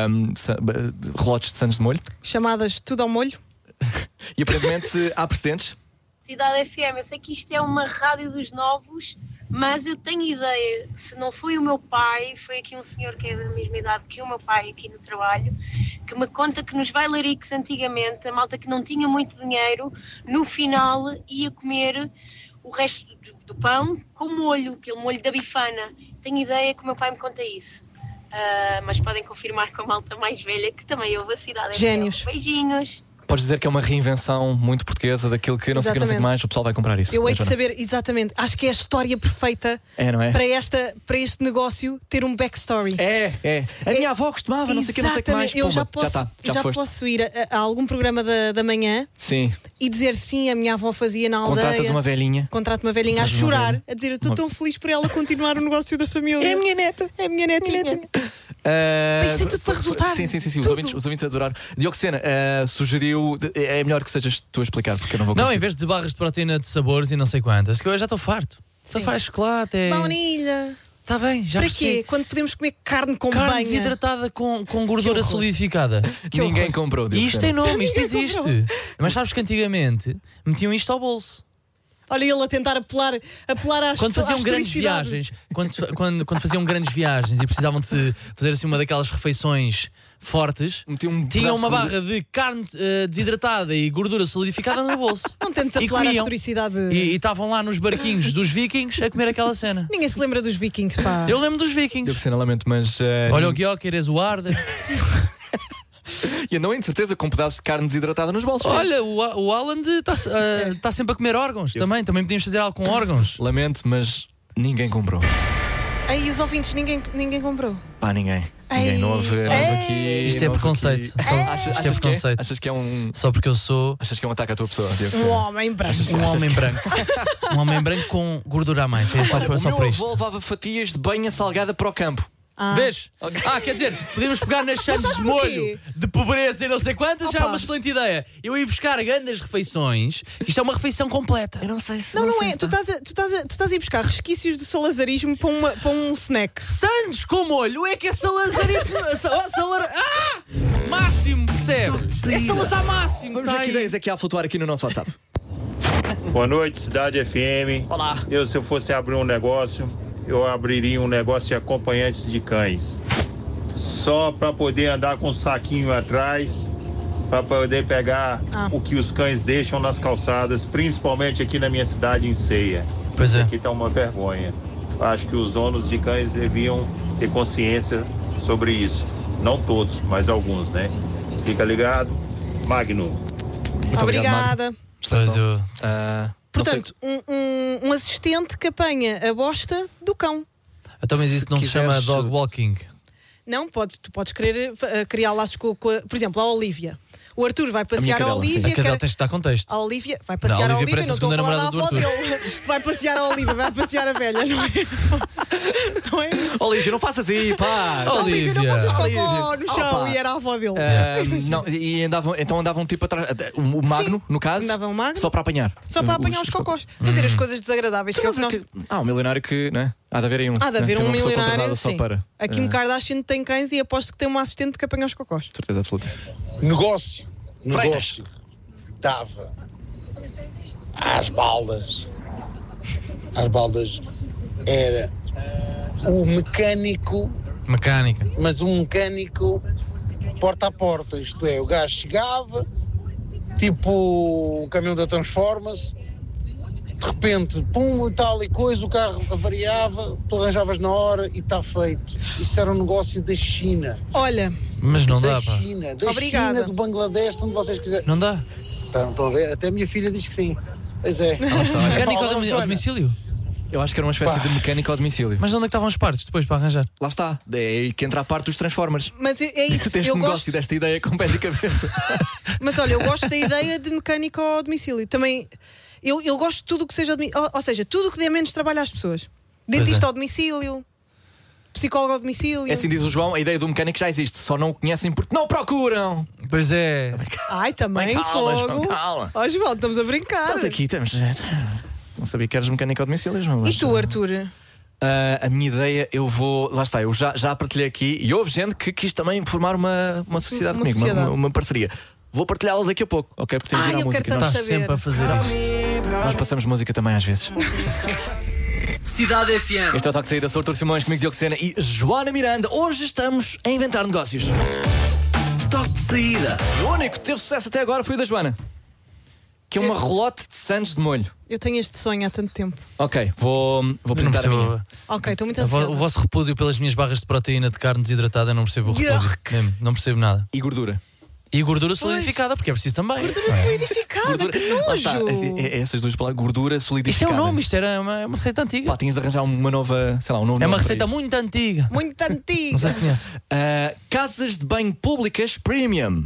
relotes de sandes de molho. Chamadas tudo ao molho. E aparentemente há precedentes. Cidade FM, eu sei que isto é uma rádio dos novos, mas eu tenho ideia, se não foi o meu pai, foi aqui um senhor que é da mesma idade que o meu pai aqui no trabalho, que me conta que nos bailaricos antigamente, a malta que não tinha muito dinheiro, no final ia comer o resto, do pão com molho, aquele molho da bifana. Tenho ideia que o meu pai me conta isso. Mas podem confirmar com a malta mais velha que também houve a cidade. Génios. Beijinhos. Podes dizer que é uma reinvenção muito portuguesa daquilo que não sei o que mais, o pessoal vai comprar isso. Eu hei de saber, exatamente. Acho que é a história perfeita não é? para este negócio ter um backstory. É. A minha avó costumava, não sei o que mais. Eu já posso ir a algum programa da manhã. Sim. E dizer sim, a minha avó fazia na aldeia. Contrato uma velhinha a chorar, a dizer eu estou tão feliz por ela continuar o negócio da família. É a minha neta. É a minha netinha. Isto tem tudo para resultar. Sim. Os ouvintes adoraram. Dioxena sugeriu. É melhor que sejas tu a explicar, porque eu não vou conseguir. Não, em vez de barras de proteína de sabores e não sei quantas, que eu já estou farto. Só faz chocolate. Baunilha. Está bem, já para percebi. quê? Quando podemos comer carne com carne banha? Desidratada com gordura solidificada. Ninguém comprou. E isto tem nome, isto existe. Mas sabes que antigamente metiam isto ao bolso. Olha ele a tentar apelar às quando faziam grandes viagens, quando faziam grandes viagens e precisavam de fazer assim uma daquelas refeições fortes, tinham uma barra de carne desidratada e gordura solidificada no bolso. Não tentes apelar à historicidade. E estavam lá nos barquinhos dos vikings a comer aquela cena. Ninguém se lembra dos vikings, pá. Eu lembro dos vikings. Eu que cena, lamento, mas olha o Guioqueres, o Arda. E andam, em certeza, com um pedaço de carne desidratada nos bolsos. Olha, o Alan está sempre a comer órgãos. Também podíamos fazer algo com órgãos. Lamento, mas ninguém comprou. Aí os ouvintes, ninguém comprou. Pá, ninguém. Não houve aqui. Isto é preconceito. Isto é preconceito. Achas que é um. Só porque eu sou. Achas que é um ataque à tua pessoa? Um homem branco. Um homem branco com gordura a mais. É só por o meu isto. avô levava fatias de banha salgada para o campo. Vês? Quer dizer, podemos pegar nas chances de molho de pobreza e não sei quantas, já é uma excelente ideia. Eu ia buscar grandes refeições, isto é uma refeição completa. Eu não sei se. Não é. Tu estás a ir buscar resquícios do salazarismo para um snack. Sandes com molho é que é salazarismo. Máximo, percebe? É salazar máximo. Vamos ver que ideias é que há a flutuar aqui no nosso WhatsApp. Boa noite, Cidade FM. Olá. Se eu fosse abrir um negócio, eu abriria um negócio de acompanhantes de cães. Só para poder andar com um saquinho atrás, para poder pegar o que os cães deixam nas calçadas, principalmente aqui na minha cidade, em Ceia. Pois é. Aqui está uma vergonha. Acho que os donos de cães deviam ter consciência sobre isso. Não todos, mas alguns, né? Fica ligado. Magno. Muito obrigada. Portanto, um assistente que apanha a bosta do cão. Então, mas isso não se chama dog walking? Não, tu podes querer criar laços com por exemplo, a Olivia. O Arthur vai passear a Olivia. A cadela tens de estar com texto. A Olivia vai passear a Olivia, não estou a falar da avó dele. Vai passear a Olivia, vai passear a velha, não é? Não é isso? Olivia, não faças aí, pá! Olivia, não faças cocó no chão, e era a avó dele. Não, e andavam tipo atrás. O Magno, no caso, andava um Magno, só para apanhar. Só para apanhar os cocós. Fazer as coisas desagradáveis. Um milionário que, né? Há de haver aí um. Há de haver um milionário, só para. A Kim Kardashian tem cães e aposto que tem uma assistente que apanha os cocós. Certeza absoluta. Negócio dava às baldas. Às baldas era o mecânica, mas um mecânico porta a porta, isto é, o gajo chegava, tipo um caminhão da Transformers, de repente, pum, e tal e coisa, o carro avariava, tu arranjavas na hora e está feito. Isso era um negócio da China. Olha, mas não dá, pá. Da China, do Bangladesh, onde vocês quiserem. Não dá? Estão a ver? Até a minha filha diz que sim. Pois é. Mecânico ao domicílio? Eu acho que era uma espécie de mecânico ao domicílio. Mas onde é que estavam as partes depois para arranjar? Lá está. É aí que entra a parte dos Transformers. Mas é isso. Deste eu negócio, gosto desta ideia com pés e cabeça. Mas olha, eu gosto da ideia de mecânico ao domicílio. Também. Eu gosto de tudo o que seja ou seja, tudo o que dê menos trabalho às pessoas. Dentista ao domicílio, psicólogo ao domicílio. É assim diz o João, a ideia do mecânico já existe, só não o conhecem porque não procuram. Pois é. Ai, também calma, fogo. João, calma. Ó, João, estamos a brincar. Estamos aqui, não sabia que eras mecânico ao domicílio, João. Mas... E tu, Arthur? A minha ideia, eu vou. Lá está, eu já partilhei aqui e houve gente que quis também formar uma sociedade comigo, uma parceria. Vou partilhá-la daqui a pouco, ok? Porque temos de ir à música. Estás sempre a fazer isto. Nós passamos música também às vezes. Cidade FM. Este é o toque de saída, sou Artur Simões, comigo Dioxena e Joana Miranda. Hoje estamos a inventar negócios. Toque de saída. O único que teve sucesso até agora foi o da Joana. que é uma relote de sandes de molho. Eu tenho este sonho há tanto tempo. Ok, vou apresentar a minha. Ok, estou muito ansiosa. O vosso repúdio pelas minhas barras de proteína de carne desidratada, eu não percebo o repúdio. Mesmo, não percebo nada. E gordura. E gordura solidificada, porque é preciso também. Gordura solidificada, que nojo! Lá está, essas duas palavras, gordura solidificada. Isto é o nome, isto era uma receita antiga. Pá, tinhas de arranjar uma nova, sei lá, um novo É uma nome receita para isso. muito antiga. Muito antiga. Não sei se conhece. Casas de banho públicas premium.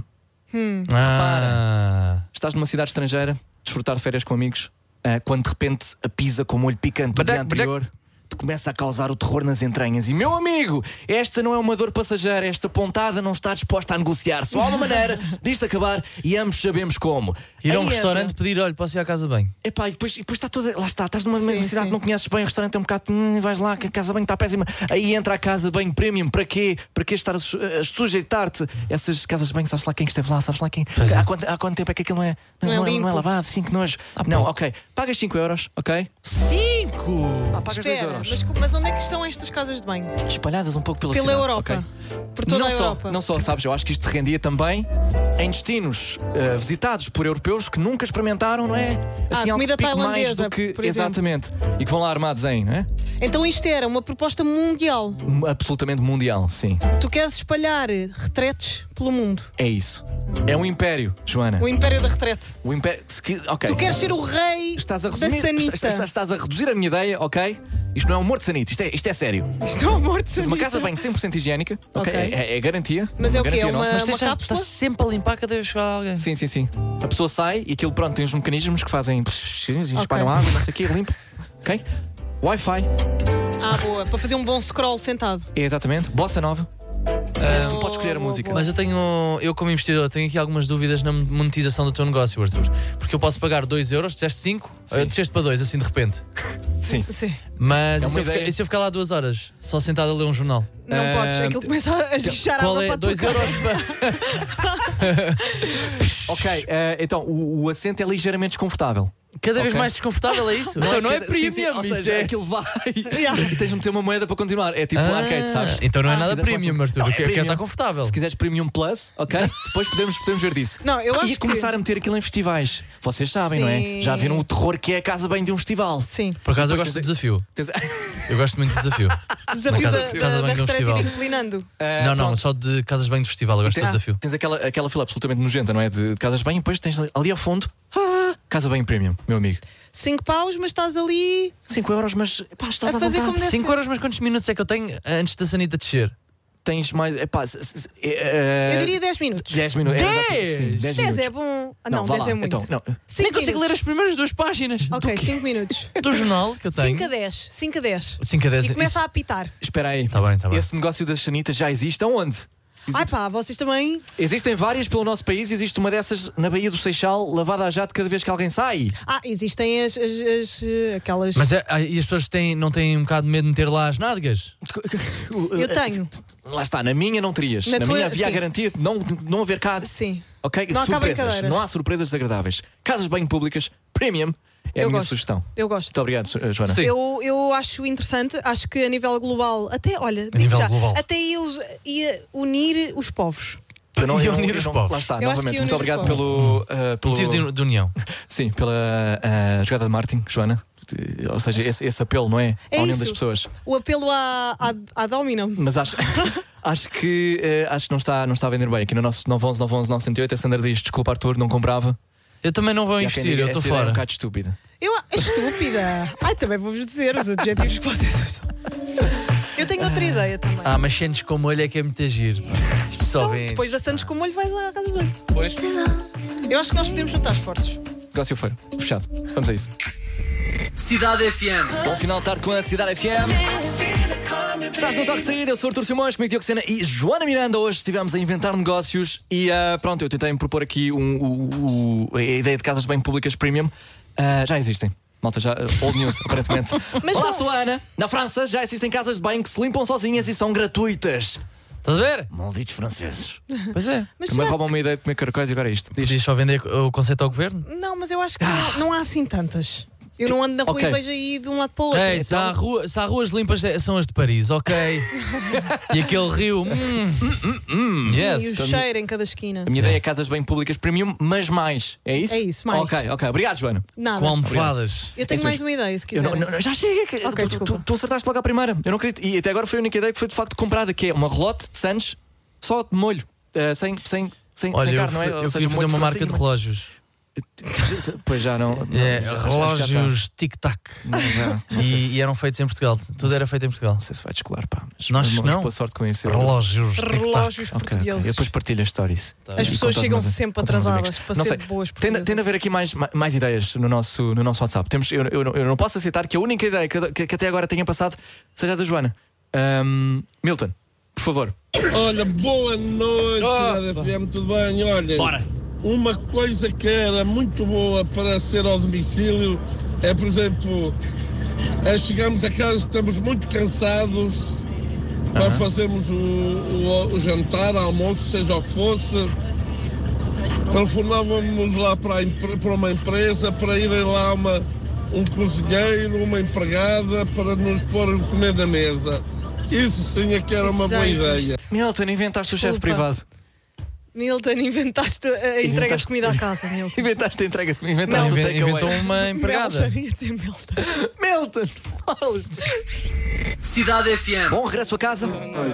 Repara, estás numa cidade estrangeira, desfrutar de férias com amigos, quando de repente a pizza com molho picante do dia anterior te começa a causar o terror nas entranhas. E meu amigo, esta não é uma dor passageira, esta pontada não está disposta a negociar. Só há uma maneira disto acabar e ambos sabemos como. Ir a um restaurante pedir, olha, posso ir à casa de banho. Epá, e depois está toda. Lá está, estás numa cidade que não conheces bem, o restaurante é um bocado. Vais lá, que a casa de banho está péssima. Aí entra a casa de banho premium. Para quê? Para quê estar a sujeitar-te? Essas casas de banho, sabes lá quem esteve lá? Sabes lá quem? Há quanto tempo é que aquilo não é lavado? 5 nojo. Não, ok. Pagas 5 euros, ok? 5! Pagas 2 euros. Mas onde é que estão estas casas de banho? Espalhadas um pouco pela cidade. Europa. Okay. Por toda a Europa. Não só, sabes, eu acho que isto te rendia também em destinos visitados por europeus que nunca experimentaram, não é? Assim, comida mais do que, por exemplo. Exatamente. E que vão lá armados em, não é? Então isto era uma proposta mundial. Absolutamente mundial, sim. Tu queres espalhar retretes pelo mundo. É isso. É um império, Joana. O império da retrete. O império. Okay. Tu queres ser o rei da sanita. Estás a reduzir a minha ideia, ok? Isto não é humor de sanita, isto é sério. Isto é humor de sanita. Uma casa de banho 100% higiênica, ok? É garantia. Mas é o quê? Uma cápsula? Está sempre a limpar cada vez que chegar alguém. Sim. A pessoa sai e aquilo, pronto, tem uns mecanismos que fazem. Espalham água, não sei o quê, limpo. Ok? Wi-Fi. Boa. Para fazer um bom scroll sentado. É exatamente. Bossa nova. Tu podes escolher a música. Mas eu como investidor tenho aqui algumas dúvidas na monetização do teu negócio, Arthur. Porque eu posso pagar 2 euros, disseste 5, disseste para 2 assim de repente. Sim. Mas e se eu ficar lá 2 horas só sentado a ler um jornal? Não podes, aquilo começa a esguichar qual água é? para 2 euros Ok, então o assento é ligeiramente desconfortável. Cada vez mais desconfortável, é isso? Então não é premium, ou seja, aquilo vai e tens de meter uma moeda para continuar. É tipo arcade, sabes? Então não é nada premium, Arthur. Eu quero estar confortável. Se quiseres Premium Plus, ok? Depois podemos ver disso. Não, eu acho que começar a meter aquilo em festivais. Vocês sabem, não é? Já viram o terror que é a casa bem de um festival. Sim. Por acaso eu gosto do desafio. Eu gosto muito do desafio. Desafio da bem de um festival. Não, só de casas de banho de festival. Eu gosto do desafio. Tens aquela fila absolutamente nojenta, não é? De casas de banho e depois tens ali ao fundo casa bem premium, meu amigo. 5 paus, mas estás ali. 5 euros, mas pá, estás a fazer como 5 euros, mas quantos minutos é que eu tenho antes da sanita descer? Tens mais. Eu diria 10 minutos. 10 minutos. 10 é bom. Não, 10 é muito. Então, nem consigo ler as primeiras 2 páginas. Ok, 5 minutos. Do jornal que eu tenho. 5 a 10. 5 a 10. 5 a 10. E começa a apitar. Espera aí. Tá bem. Esse negócio das sanitas já existe aonde? Ai pá, vocês também. Existem várias pelo nosso país. Existe uma dessas na Baía do Seixal, lavada a jato cada vez que alguém sai. Existem aquelas. Mas e as pessoas não têm um bocado de medo de meter lá as nádegas? Eu tenho. Lá está, na minha não terias. Na minha havia a garantia de não haver cá. Sim. Ok? Não surpresas. Não há surpresas desagradáveis. Casas de banho públicas, premium. É a minha sugestão. Eu gosto. Muito obrigado, Joana. Sim. Eu acho interessante, acho que a nível global, até, olha, até ia unir os povos. Unir os povos. Lá está, novamente. Muito obrigado pelo motivo de união. Sim, pela jogada de marketing, Joana. Ou seja, esse apelo, não é? É a união isso. das pessoas. O apelo à Domino. Mas acho que não está a vender bem. Aqui no nosso 911 908, a Sandra diz: desculpa, Arthur, não comprava. Eu também não vou investir, eu estou fora. É um bocado estúpida. Estúpida. Também vou-vos dizer os adjetivos que vocês usam. Eu tenho outra ideia também. Mas Santos com molho é que é muito giro. Isto só vem. Depois da Santos com molho vais à casa de banho. Pois. Eu acho que nós podemos juntar esforços. Negócio feio. Fechado. Vamos a isso. Cidade FM. Bom final de tarde com a Cidade FM. Estás no toque de saída, eu sou Artur Simões, comigo Diogo Sena e Joana Miranda. Hoje estivemos a inventar negócios e pronto, eu tentei-me propor aqui a ideia de casas de banho públicas premium. Já existem. Malta, já old news, aparentemente. Olá, sou a Ana. Na França já existem casas de banho que se limpam sozinhas e são gratuitas. Estás a ver? Malditos franceses. Pois é. Também roubam uma ideia de comer caracóis e agora é isto. Diz só vender o conceito ao governo? Não, mas eu acho que não há assim tantas. Eu não ando na rua Ok. e vejo aí de um lado para o outro. Ei, se há ruas limpas são as de Paris, ok? E aquele rio. Yes. E o cheiro em cada esquina. A minha ideia é casas bem públicas premium, mas mais. É isso? É isso, mais. Ok. Obrigado, Joana. Nada. Com almofadas. Eu tenho É mais isso uma ideia, se Eu quiser. não, já chega. Ok, desculpa. Tu acertaste logo à primeira. Eu não acredito. E até agora foi a única ideia que foi de facto comprada, que é uma relote de Sanches só de molho. Sem Olha, carne, não é? Ou eu seja, queria fazer molho uma marca de francesinho. relógios. Pois já não. Relógios tic-tac. E eram feitos em Portugal. Tudo era feito em Portugal. Não sei se vai descolar, pá. Mas Nós não. boa sorte com isso. Relógios tic-tac. Relógios Ok. portugueses. Eu depois partilho a história. As pessoas chegam sempre atrasadas para Não ser sei. boas Tem portuguesas. de haver aqui mais ideias no nosso WhatsApp. Eu não posso aceitar que a única ideia que até agora tenha passado seja a da Joana. Milton, por favor. Olha, boa noite, Rádio FM, tudo bem? Olha, Bora. Uma coisa que era muito boa para ser ao domicílio é, por exemplo, chegamos a casa, estamos muito cansados para fazermos o jantar, o almoço, seja o que fosse. Telefonávamos lá para uma empresa para irem lá um cozinheiro, uma empregada para nos pôr a comer na mesa. Isso sim é que era uma boa ideia. Milton, inventaste o chefe privado. Milton, inventaste a entrega de comida à casa, Milton. Inventaste a entrega de comida. Inventaste o takeaway. Inventou uma empregada. Milton, ia dizer Milton. Milton! Cidade FM. Bom regresso a casa.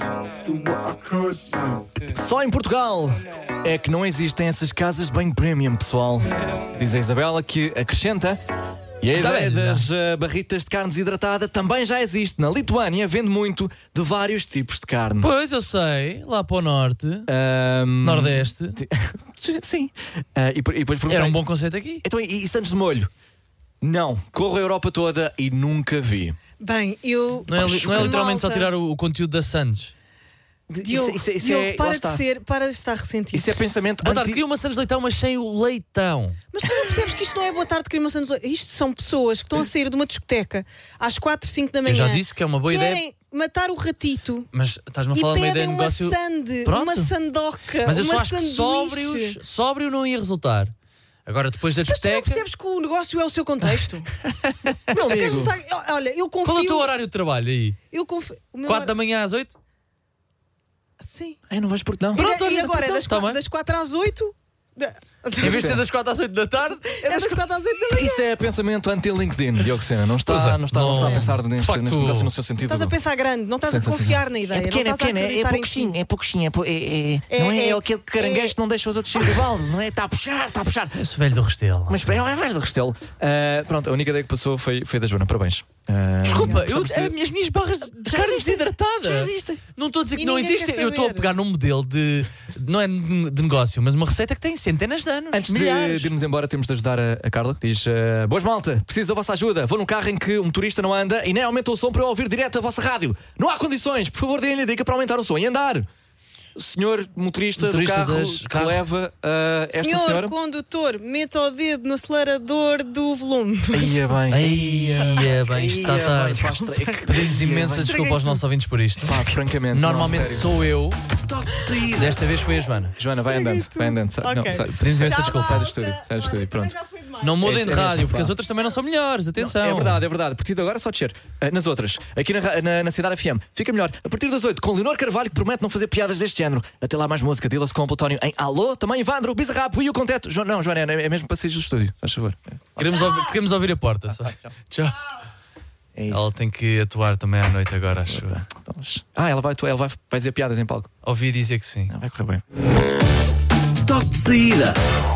Só em Portugal é que não existem essas casas de banho premium, pessoal. Diz a Isabela que acrescenta. E a ideia das barritas de carne desidratada também já existe. Na Lituânia vende muito de vários tipos de carne. Pois, eu sei. Lá para o norte. Nordeste. Sim. E depois perguntei, Era um bom conceito aqui. Então, e Santos de molho? Não. Corro a Europa toda e nunca vi. Bem, eu... Não é literalmente só tirar o conteúdo da Santos. Diogo, para de estar ressentido. Isso é pensamento Boa tarde, queria uma Santos de leitão, mas sem o leitão. Mas tu não percebes que isto não é boa tarde, queria uma Santos de leitão. Isto são pessoas que estão a sair de uma discoteca às 4, 5 da manhã. Eu já disse que é uma boa ideia. Querem matar o ratito. Mas estás-me a falar de uma ideia de negócio. Uma sandoca. Mas eu uma só acho que sóbrio não ia resultar. Agora, depois da discoteca. Mas tu não percebes que o negócio é o seu contexto? Mas tu queres lutar... Olha, eu confio. Qual é o teu horário de trabalho aí? Eu confio. 4 da manhã às 8? Sim. Não vais porque não. Pronto, e agora é das 4 às 8? Em vez de ser das 4 às 8 da tarde, é das 4 às 8 da manhã. Isso é pensamento anti-LinkedIn, Diogo Sena. Não está a pensar neste negócio no seu sentido. Estás a pensar grande, não estás a confiar na ideia. É pouquinho. Não é aquele caranguejo que não deixa os outros sair do balde, não é? Está a puxar. Esse velho do Restelo. Mas é velho do Restelo. Pronto, a única ideia que passou foi da Joana. Parabéns. Desculpa, as minhas barras de carne desidratada. Já existem. Não estou a dizer que E não ninguém existem. quer Eu estou a saber. pegar num modelo de. Não é de negócio, mas uma receita que tem centenas de anos. Antes milhares. de irmos embora, temos de ajudar a Carla. Diz: boas malta, preciso da vossa ajuda. Vou num carro em que um motorista não anda e nem aumenta o som para eu ouvir direto a vossa rádio. Não há condições. Por favor, deem-lhe a dica para aumentar o som e andar. Senhor motorista do carro que leva esta Senhor senhora. condutor, meta o dedo no acelerador do volume. Ia bem. Está tarde. Pedimos imensa desculpa aos nossos ouvintes por isto. Pá, francamente. Normalmente sou eu. Desta vez foi a Joana. Joana, vai andando. Pedimos imensa desculpa. Sai do estúdio. Pronto. Não mudem de É rádio, mesmo, porque pá. as outras também não são melhores. Atenção. É verdade. A partir de agora é só descer. Nas outras, aqui na Cidade FM, fica melhor. A partir das 8, com Leonor Carvalho, que promete não fazer piadas deste género. Até lá mais música, Dila-se com o Plutónio em Alô, também Ivandro, Bizarrap, e o Conteto. Joana, é mesmo para sair do estúdio, faz favor. Queremos ouvir a porta. Só. Tchau. Ela tem que atuar também à noite agora, acho. Ela vai dizer piadas em palco. Ouvi dizer que sim. Vai correr bem. Toque de saída.